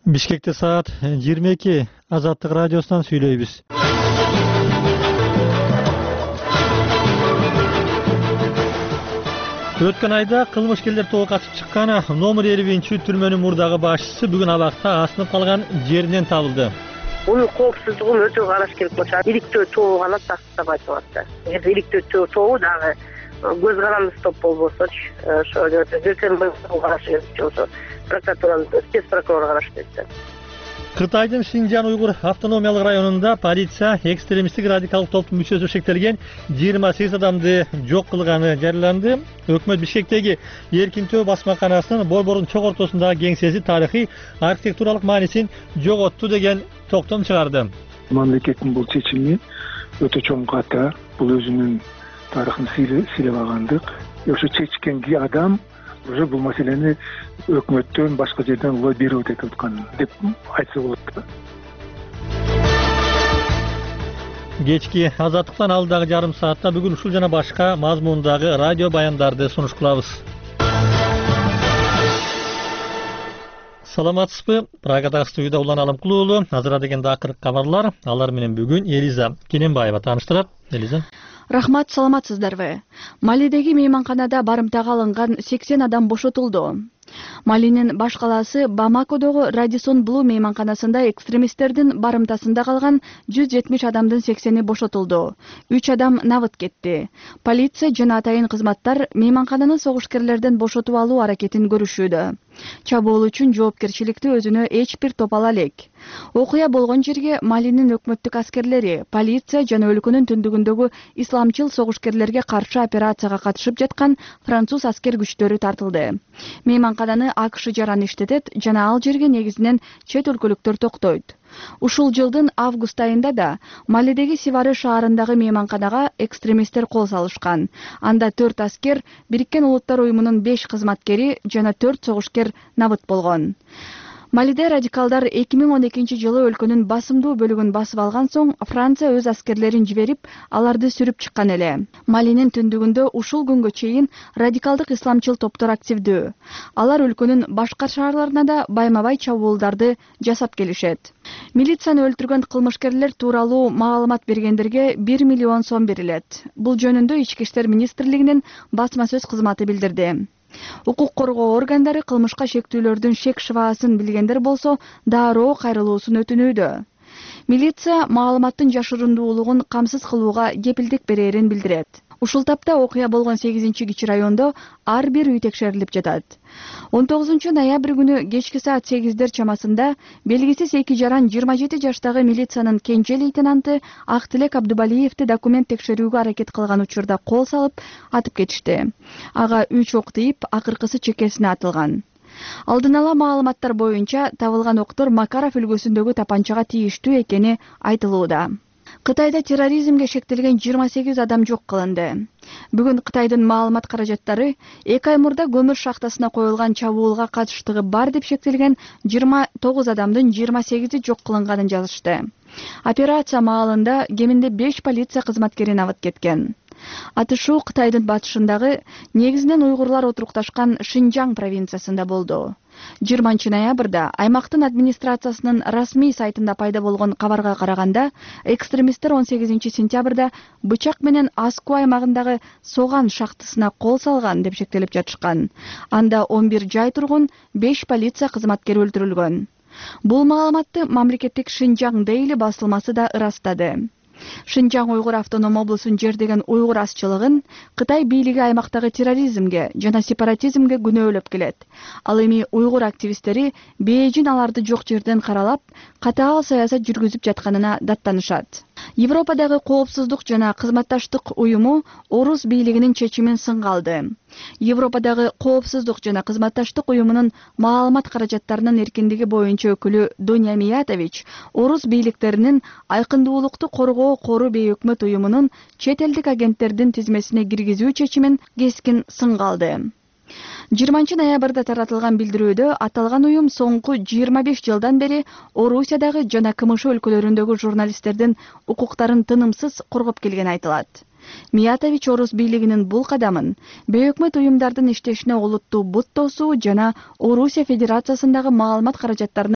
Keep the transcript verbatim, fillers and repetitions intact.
Бишкекте саат жыйырма эки Азаттык радиосунан сүйлөйбүз. Өткөн айда кылмышкерлер тобу катып чыккан номер элүү биринчи түрмөнүн мурдагы башчысы бүгүн абакта асынып калган жеринен табылды. Bunun koopsuzluğunu ötü karaş gerek bolsa, iliktөө тобу гана тастап айтып атты. Эгер иликтөө тобу дагы көз каранды топ болбосочу, ошо ертең бул караш керек болсо, прокуратуранын спец прокурору караш кетти. Кытайдын Шинжан уйгур автономиялык районунда полиция экстремисттик радикалдык топтун мүчөсү шектелген жыйырма сегиз адамды жок кылганы жарыяланды. Өкмөт Бишкектеги Эркинтөө басмаканасынын борбордун чок ортосундагы кеңсеси тарыхый архитектуралык маанисин жоготту деген токтом чыгарды. Мамлекеттин бул чечими өтө чоң ката, бул өзүнүн тарыхын сыйлабагандык. Ошо чечкен адам уже бул маселени өкмөттөн башка жерден лоббировать этип аткан деп айтса болот. Кечки Азаттыктан алдагы жарым саатта бүгүн ушул жана башка мазмундагы радио баяндарды сунуш кылабыз. Саламатсызбы? Прагадагы студияда Улан Алымкулуу уулу. Азыр дегенде акыркы кабарлар. Алар менен бүгүн Элиза Кененбаева тааныштырат. Элиза. Рахмат, саламатсыздарбы? Малидеги мейманканада барымтага алынган сексен адам бошотулду. Малинин баш калаасы Бамакодогу Радисон Блу мейманканасында экстремисттердин барымтасында калган жүз жетимиш адамдын сексени бошотулду. үч адам набыт кетти. Полиция жана атайын кызматтар мейманкананы согушкерлерден бошотуп алуу аракетин көрүшүүдө. Чабуул үчүн жоопкерчиликти өзүнө эч бир топ ала элек. Окуя болгон жерге Малинин өкмөттүк аскерлери, полиция жана өлкөнүн түндүгүндөгү исламчыл согушкерлерге каршы операцияга катышып жаткан француз аскер күчтөрү тартылды. Мейманкананы АКШ жаран иштетет жана ал жерге негизинен чет өлкөлүктөр токтойт. Ушул жылдын август айында да Малидеги Сивары шаарындагы мейманканага экстремисттер кол салышкан. Анда төрт аскер, Бириккен Улуттар уюмунун беш кызматкери жана төрт согушкер набыт болгон. Малиде радикалдар эки миң он экинчи жылы өлкөнүн басымдуу бөлүгүн басып алган соң Франция өз аскерлерин жиберип, аларды сүрүп чыккан эле. Малинин түндүгүндө ушул күнгө чейин радикалдык исламчыл топтор активдүү. Алар өлкөнүн башка шаарларына да байма-бай чабуулдарды жасап келишет. Милицияны өлтүргөн кылмышкерлер тууралуу маалымат бергендерге бир миллион сом берилет. Бул жөнүндө Ички иштер министрлигинин басма сөз кызматы билдирди. Укук коргоо органдары кылмышка шектүүлөрдүн шек шыбаасын билгендер болсо, дароо кайрылуусун өтүнүүдө. Милиция маалыматтын жашырундуулугун камсыз кылууга кепилдик берерин билдирет. Ушул тапта окуя болгон сегизинчи кичи райондо ар бир үй текшерилип жатат. он тогузунчу ноябрь күнү кечки саат сегиздер чамасында белгисиз эки жаран жыйырма жети жаштагы милициянын кенже лейтенанты Актилек Абдубалиевди документ текшерүүгө аракет кылган учурда кол салып атып кетишти. Ага үч ок тийип, акыркысы чекесине атылган. Алдын ала маалыматтар боюнча табылган октор Макаров үлгүсүндөгү тапанчага тийиштүү экени айтылууда. Кытайда терроризмге шектелген жыйырма сегиз адам жок кылынды. Бүгүн Кытайдын маалымат каражаттары эки ай мурда көмүр шахтасына коюлган чабуулга катыштыгы бар деп шектелген жыйырма тогуз адамдын жыйырма сегизи жок кылынганын жазышты. Операция маалында кеминде беш полиция кызматкери набыт кеткен. Атышуу Кытайдын батышындагы негизинен уйгурлар отурукташкан Шинжаң провинциясында болду. жыйырманчы ноябрда аймактын администрациясынын расмий сайтында пайда болгон кабарга караганда, экстремисттер он сегизинчи сентябрда бычак менен Аску аймагындагы Соган шахтасына кол салган деп шектелип жатышкан. Анда он бир жай тургун, беш полиция кызматкери өлтүрүлгөн. Бул маалыматты мамлекеттик Шинжаң Дейли басылмасы да ырастады. Шинжаң уйгур автоном облусун жердеген уйгур азчылыгын Кытай бийлиги аймактагы терроризмге жана сепаратизмге күнөөлөп келет. Ал эми уйгур активисттери Бейжин аларды жок жерден каралап, катаал саясат жүргүзүп жатканына даттанышат. Европадагы коопсуздук жана кызматташтык уюму орус бийлигинин чечимин сынга алды. Европадагы коопсуздук жана кызматташтык уюмунун маалымат каражаттарынын эркиндиги боюнча өкүлү Дуня Миятович орус бийликтеринин айкындуулукту коргоо кору бейөкмөт уюмунун чет элдик агенттердин тизмесине киргизүү чечимин кескин сынга алды. жыйырманчы ноябрда таратылган билдирүүдө аталган уюм соңку жыйырма беш жылдан бери Орусиядагы жана КМШ өлкөлөрүндөгү журналисттердин укуктарын тынымсыз коргоп келгени айтылат. Миятович орус бийлигинин бул кадамын бейөкмөт уюмдардын иштешине олуттуу бут тосуу жана Орусия Федерациясындагы маалымат каражаттарынын